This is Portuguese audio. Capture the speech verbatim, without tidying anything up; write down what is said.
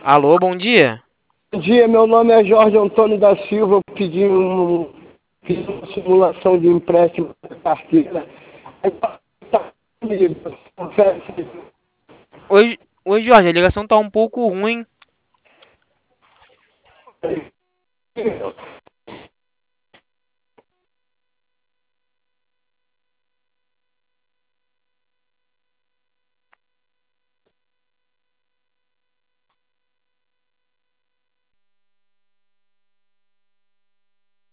Alô, bom dia. Bom dia, meu nome é Jorge Antônio da Silva. Eu pedi um, fiz uma simulação de empréstimo da carteira. Aí tá comigo, confere. Oi, oi Jorge, a ligação tá um pouco ruim.